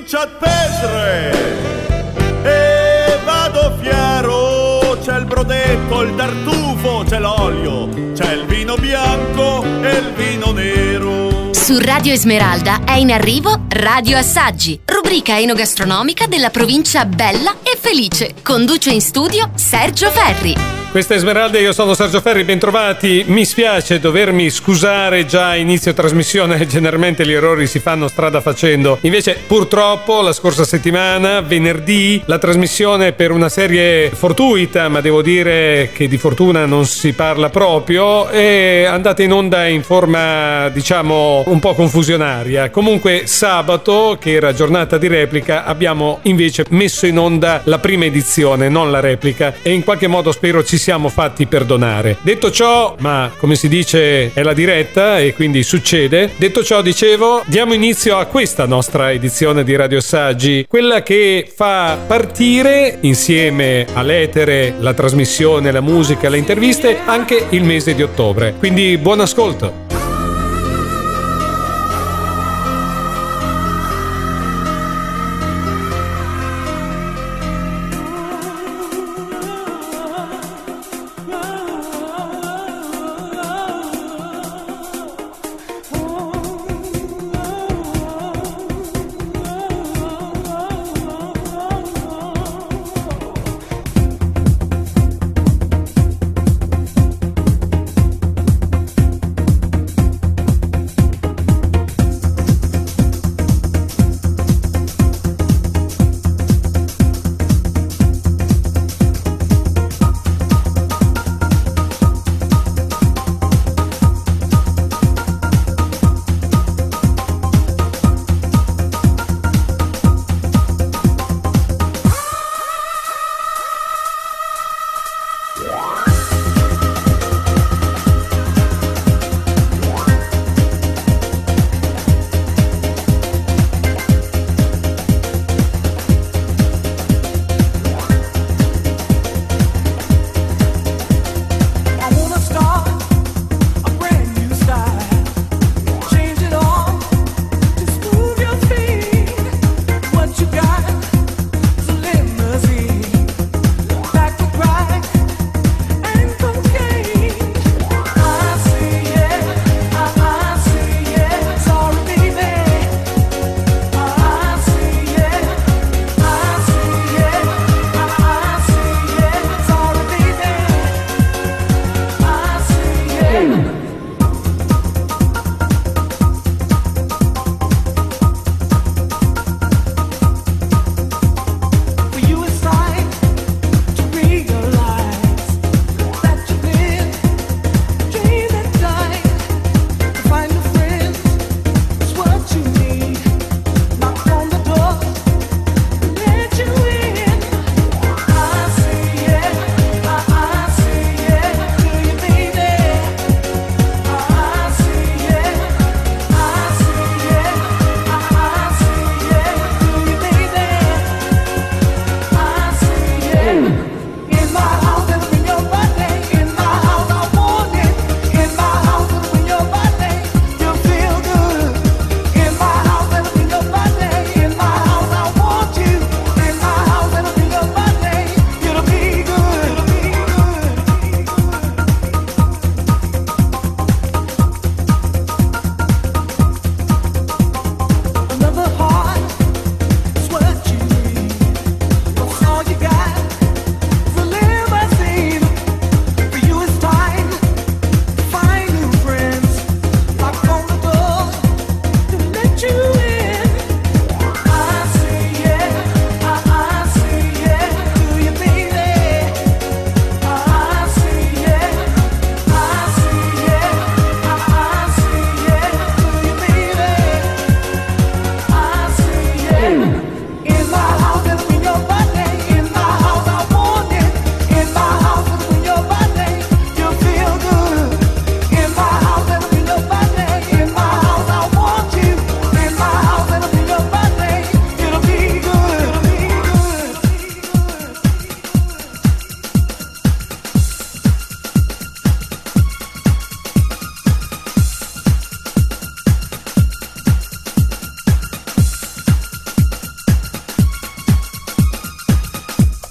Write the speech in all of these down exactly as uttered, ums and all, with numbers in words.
comincia a pesre e vado fiero. C'è il brodetto, il tartufo, c'è l'olio, c'è il vino bianco e il vino nero. Su Radio Esmeralda è in arrivo Radio Assaggi, rubrica enogastronomica della provincia bella e felice. Conduce in studio Sergio Ferri. Questa è Esmeralda, io sono Sergio Ferri, bentrovati. Mi spiace dovermi scusare già a inizio trasmissione, generalmente gli errori si fanno strada facendo. Invece purtroppo la scorsa settimana, venerdì, la trasmissione per una serie fortuita, ma devo dire che di fortuna non si parla proprio, è andata in onda in forma diciamo un po' confusionaria. Comunque sabato, che era giornata di replica, abbiamo invece messo in onda la prima edizione, non la replica, e in qualche modo spero ci siamo fatti perdonare. Detto ciò, ma come si dice è la diretta e quindi succede, detto ciò dicevo, diamo inizio a questa nostra edizione di Radio Assaggi, quella che fa partire insieme all'etere, la trasmissione, la musica, le interviste, anche il mese di ottobre. Quindi buon ascolto.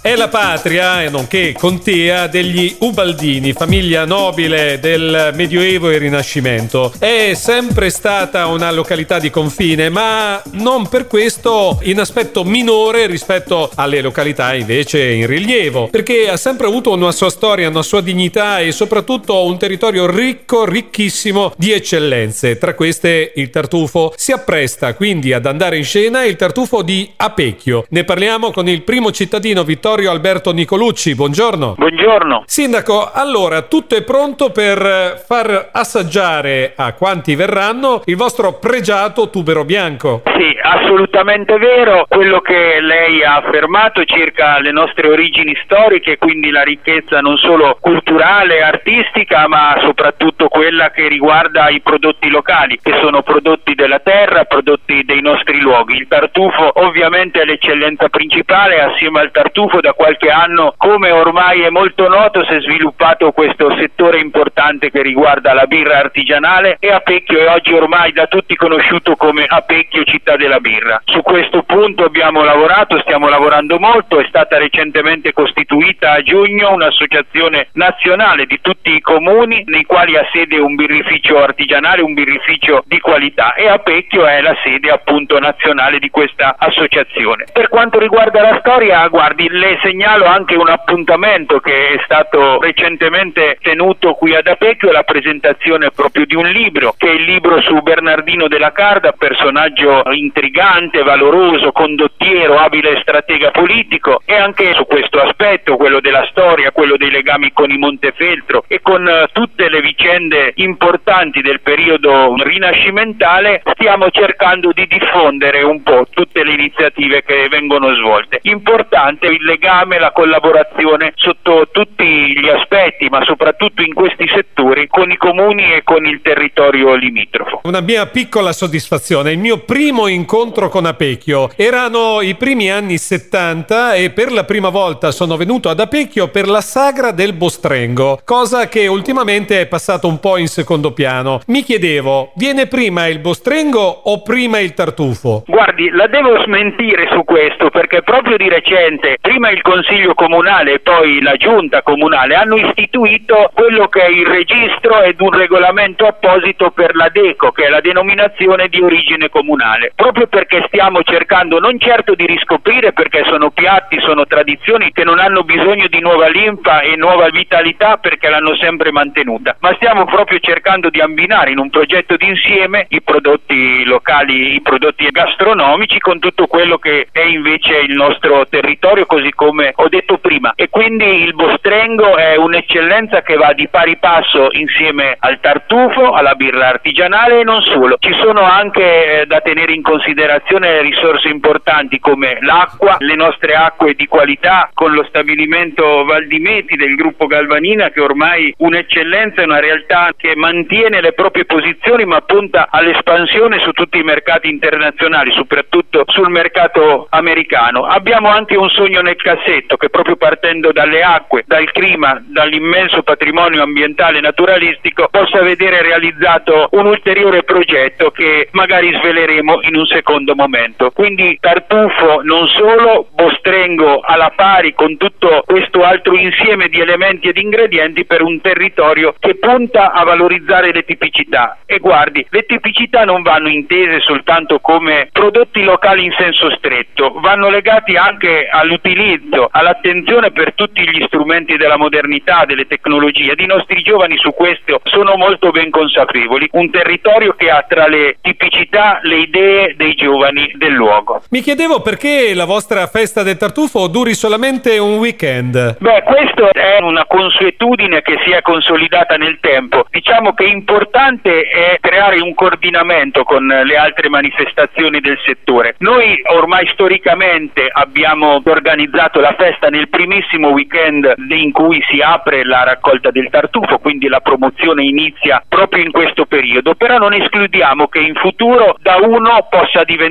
È la patria, e nonché contea, degli Ubaldini, famiglia nobile del Medioevo e Rinascimento. È sempre stata una località di confine, ma non per questo in aspetto minore rispetto alle località invece in rilievo, perché ha sempre avuto una sua storia, una sua dignità e soprattutto un territorio ricco, ricchissimo di eccellenze. Tra queste il Tartufo. Si appresta quindi ad andare in scena il Tartufo di Apecchio. Ne parliamo con il primo cittadino Vittorio Alberto Nicolucci. Buongiorno. Buongiorno. Sindaco, allora tutto è pronto per far assaggiare a quanti verranno il vostro pregiato tubero bianco. Sì, assolutamente vero quello che lei ha affermato circa le nostre origini storiche, quindi la ricchezza non solo culturale, artistica, ma soprattutto quella che riguarda i prodotti locali, che sono prodotti della terra, prodotti dei nostri luoghi. Il tartufo ovviamente è l'eccellenza principale. Assieme al tartufo da qualche anno, come ormai è molto noto, si è sviluppato questo settore importante che riguarda la birra artigianale, e Apecchio è oggi ormai da tutti conosciuto come Apecchio città della birra. Su questo punto abbiamo lavorato, stiamo lavorando molto. È stata recentemente costituita a giugno un'associazione nazionale di tutti i comuni nei quali ha sede un birrificio artigianale, un birrificio di qualità, e Apecchio è la sede appunto nazionale di questa associazione. Per quanto riguarda la storia, guardi, le segnalo anche un appuntamento che è stato recentemente tenuto qui ad Apecchio, la presentazione proprio di un libro, che è il libro su Bernardino della Carda, personaggio intrigante, valoroso, condottiero, abile stratega politico, e anche su questo aspetto, quello della storia, quello dei legami con i Montefeltro e con uh, tutte le vicende importanti del periodo rinascimentale, stiamo cercando di diffondere un po' tutte le iniziative che vengono svolte. Importante il legame, la collaborazione sotto tutti gli aspetti, ma soprattutto in questi settori, con i comuni e con il territorio limitrofo. Una mia piccola soddisfazione, il mio primo incontro con Apecchio erano i primi anni settanta e per la prima volta sono venuto ad Apecchio per la sagra del Bostrengo, cosa che ultimamente è passato un po' in secondo piano. Mi chiedevo, viene prima il Bostrengo o prima il tartufo? Guardi, la devo smentire su questo, perché proprio di recente prima il Consiglio Comunale e poi la Giunta Comunale hanno istituito quello che è il registro ed un regolamento apposito per la DECO, che è la denominazione di origine comunale, proprio perché stiamo cercando non certo di riscoprire, perché sono piatti, sono tradizioni che non hanno bisogno di nuova linfa e nuova vitalità perché l'hanno sempre mantenuta, ma stiamo proprio cercando di abbinare in un progetto d'insieme i prodotti locali, i prodotti gastronomici con tutto quello che è invece il nostro territorio, così come ho detto prima. E quindi il Bostrengo è un'eccellenza che va di pari passo insieme al tartufo, alla birra artigianale e non solo. Ci sono anche eh, da tenere in considerazione risorse importanti come l'acqua, le nostre acque di qualità, con lo stabilimento Valdimeti del gruppo Galvanina, che ormai un'eccellenza, è una realtà che mantiene le proprie posizioni ma punta all'espansione su tutti i mercati internazionali, soprattutto sul mercato americano. Abbiamo anche un sogno nel cassetto, che proprio partendo dalle acque, dal clima, dall'immenso patrimonio ambientale e naturalistico, possa vedere realizzato un ulteriore progetto che magari sveleremo in un secondo momento. Quindi tartufo non solo, Bostrengo alla pari con tutto questo altro insieme di elementi ed ingredienti per un territorio che punta a valorizzare le tipicità. E guardi, le tipicità non vanno intese soltanto come prodotti locali in senso stretto, vanno legati anche all'utilizzo, all'attenzione per tutti gli strumenti della modernità, delle tecnologie. Ed i nostri giovani su questo sono molto ben consapevoli. Un territorio che ha tra le tipicità le idee dei giovani del luogo. Mi chiedevo perché la vostra festa del tartufo duri solamente un weekend. Beh, questo è una consuetudine che si è consolidata nel tempo. Diciamo che importante è creare un coordinamento con le altre manifestazioni del settore. Noi ormai storicamente abbiamo organizzato la festa nel primissimo weekend in cui si apre la raccolta del tartufo, quindi la promozione inizia proprio in questo periodo, però non escludiamo che in futuro da uno possa diventare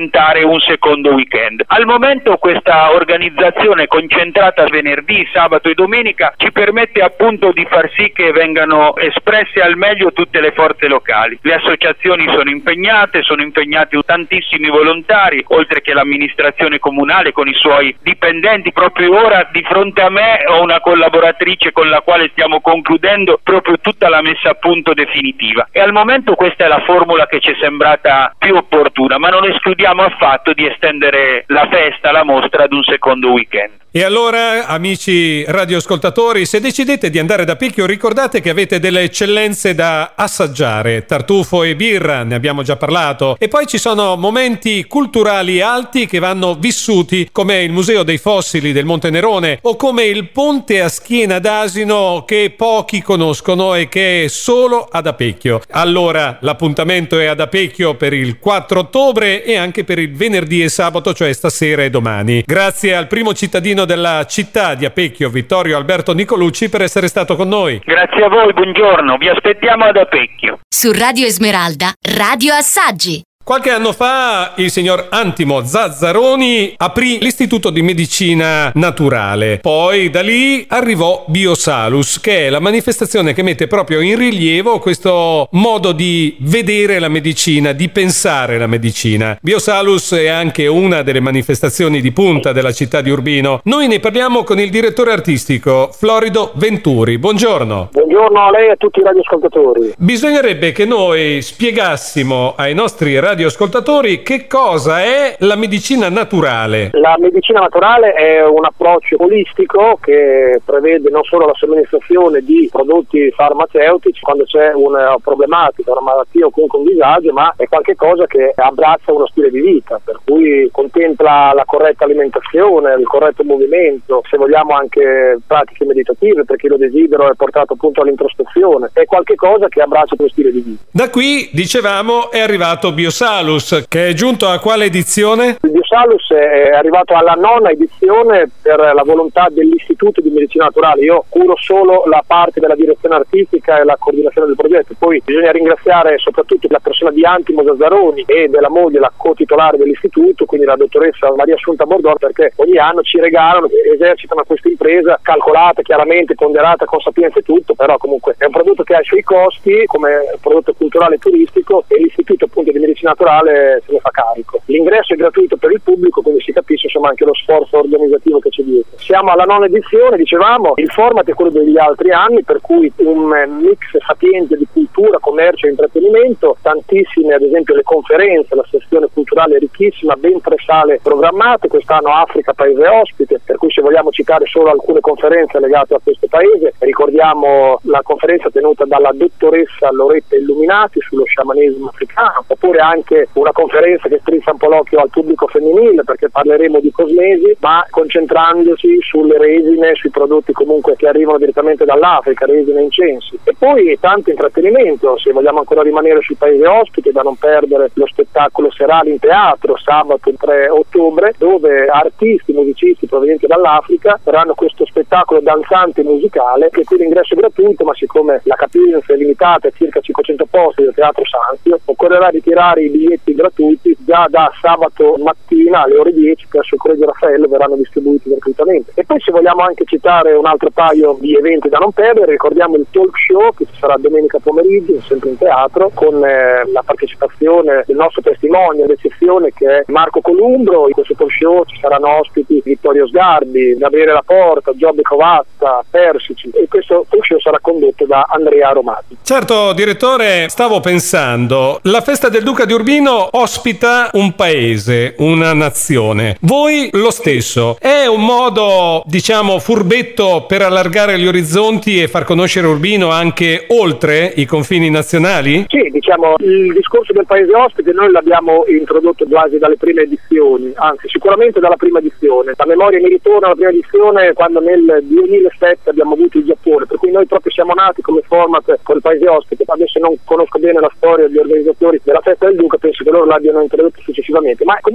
diventare un secondo weekend. Al momento questa organizzazione concentrata venerdì, sabato e domenica ci permette appunto di far sì che vengano espresse al meglio tutte le forze locali. Le associazioni sono impegnate, sono impegnati tantissimi volontari, oltre che l'amministrazione comunale con i suoi dipendenti. Proprio ora di fronte a me ho una collaboratrice con la quale stiamo concludendo proprio tutta la messa a punto definitiva, e al momento questa è la formula che ci è sembrata più opportuna, ma non escludiamo affatto di estendere la festa, la mostra ad un secondo weekend. E allora, amici radioascoltatori, se decidete di andare da Pecchio, ricordate che avete delle eccellenze da assaggiare, tartufo e birra, ne abbiamo già parlato, e poi ci sono momenti culturali alti che vanno vissuti, come il Museo dei Fossili del Monte Nerone o come il Ponte a Schiena d'Asino, che pochi conoscono e che è solo ad Apecchio. Allora, l'appuntamento è ad Apecchio per il quattro ottobre e anche per il venerdì e sabato, cioè stasera e domani. Grazie al primo cittadino della città di Apecchio, Vittorio Alberto Nicolucci, per essere stato con noi. Grazie a voi, buongiorno, vi aspettiamo ad Apecchio. Su Radio Esmeralda, Radio Assaggi. Qualche anno fa il signor Antimo Zazzaroni aprì l'Istituto di Medicina Naturale. Poi da lì arrivò Biosalus, che è la manifestazione che mette proprio in rilievo questo modo di vedere la medicina, di pensare la medicina. Biosalus è anche una delle manifestazioni di punta della città di Urbino. Noi ne parliamo con il direttore artistico Florido Venturi. Buongiorno. Buongiorno a lei e a tutti i radioascoltatori. Bisognerebbe che noi spiegassimo ai nostri radioascoltatori ascoltatori che cosa è la medicina naturale. La medicina naturale è un approccio olistico che prevede non solo la somministrazione di prodotti farmaceutici quando c'è una problematica, una malattia o comunque un disagio, ma è qualcosa che abbraccia uno stile di vita, per cui contempla la corretta alimentazione, il corretto movimento, se vogliamo anche pratiche meditative per chi lo desidera, è portato appunto all'introspezione, è qualcosa che abbraccia lo stile di vita. Da qui, dicevamo, è arrivato Biosalus, che è giunto a quale edizione? Il Biosalus è arrivato alla nona edizione per la volontà dell'Istituto di Medicina Naturale. Io curo solo la parte della direzione artistica e la coordinazione del progetto, poi bisogna ringraziare soprattutto la persona di Antimo Zazzaroni e della moglie, la co-titolare dell'istituto, quindi la dottoressa Maria Assunta Bordon, perché ogni anno ci regalano, esercitano questa impresa calcolata, chiaramente ponderata, con sapienza e tutto, però comunque è un prodotto che ha i suoi costi come prodotto culturale e turistico, e l'Istituto appunto di Medicina Naturale se ne fa carico. L'ingresso è gratuito per il pubblico, quindi si capisce insomma anche lo sforzo organizzativo che c'è dietro. Siamo alla nona edizione, dicevamo, il format è quello degli altri anni, per cui un mix sapiente di cultura, commercio e intrattenimento, tantissime ad esempio le conferenze, la sessione culturale è ricchissima, ben tre sale programmate, quest'anno Africa paese ospite, per cui se vogliamo citare solo alcune conferenze legate a questo paese, ricordiamo la conferenza tenuta dalla dottoressa Loretta Illuminati sullo sciamanesimo africano, oppure anche una conferenza che strizza un po' l'occhio al pubblico femminile, perché parleremo di cosmesi ma concentrandosi sulle resine, sui prodotti comunque che arrivano direttamente dall'Africa, resine e incensi. E poi tanto intrattenimento, se vogliamo ancora rimanere sul paese ospite, da non perdere lo spettacolo serale in teatro sabato tre ottobre, dove artisti, musicisti provenienti dall'Africa faranno questo spettacolo danzante musicale, che qui l'ingresso è gratuito, ma siccome la capienza è limitata a circa cinquecento posti del Teatro Sanzio, occorrerà ritirare i biglietti gratuiti già da sabato mattina alle ore dieci presso il Collegio Raffaello, verranno distribuiti gratuitamente. E poi se vogliamo anche citare un altro paio di eventi da non perdere, ricordiamo il talk show che ci sarà domenica pomeriggio sempre in teatro, con eh, la partecipazione del nostro testimone d'eccezione che è Marco Columbro. In questo talk show ci saranno ospiti Vittorio Sgarbi, Gabriele Laporta, Giobbe Covatta, Persici, e questo talk show sarà condotto da Andrea Romati. Certo, direttore, stavo pensando, la festa del Duca di Urbino ospita un paese, una nazione. Voi lo stesso. È un modo, diciamo, furbetto per allargare gli orizzonti e far conoscere Urbino anche oltre i confini nazionali? Sì, diciamo, il discorso del paese ospite noi l'abbiamo introdotto quasi dalle prime edizioni, anzi sicuramente dalla prima edizione. La memoria mi ritorna alla prima edizione quando nel duemilasette abbiamo avuto il Giappone, per cui noi proprio siamo nati come format con il paese ospite. Adesso non conosco bene la storia degli organizzatori della festa del Duca, penso che loro l'abbiano introdotto successivamente, ma comunque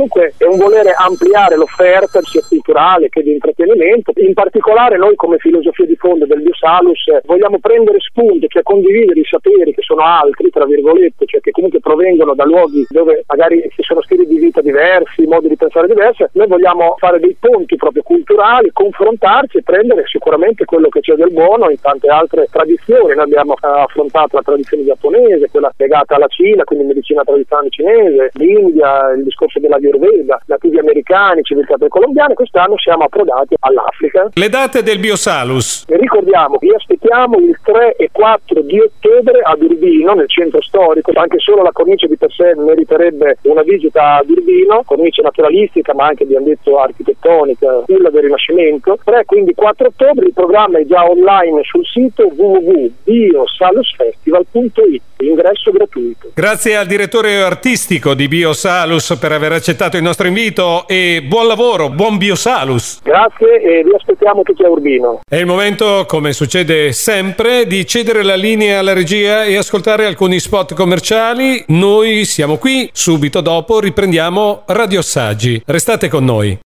è un volere ampliare l'offerta sia culturale che di intrattenimento. In particolare noi come filosofia di fondo del Biosalus vogliamo prendere spunti, cioè condividere i saperi che sono altri, tra virgolette, cioè che comunque provengono da luoghi dove magari ci sono stili di vita diversi, modi di pensare diversi. Noi vogliamo fare dei ponti proprio culturali, confrontarci e prendere sicuramente quello che c'è del buono in tante altre tradizioni. Noi abbiamo affrontato la tradizione giapponese, quella legata alla Cina, quindi medicina tradizionale cinese, l'India, il discorso della Ayurveda, nativi americani, civiltà precolombiane. Quest'anno siamo approdati all'Africa. Le date del Biosalus. E ricordiamo, vi aspettiamo il tre e quattro di ottobre ad Urbino, nel centro storico. Anche solo la cornice di per sé meriterebbe una visita ad Urbino, cornice naturalistica ma anche, abbiamo detto, architettonica, culla del Rinascimento. tre quindi quattro ottobre, il programma è già online sul sito w w w punto biosalusfestival punto it, ingresso gratuito. Grazie al direttore artistico di Biosalus per aver accettato il nostro invito e buon lavoro, buon Biosalus. Grazie e vi aspettiamo tutti a Urbino. È il momento, come succede sempre, di cedere la linea alla regia e ascoltare alcuni spot commerciali. Noi siamo qui, subito dopo riprendiamo Radio Assaggi. Restate con noi.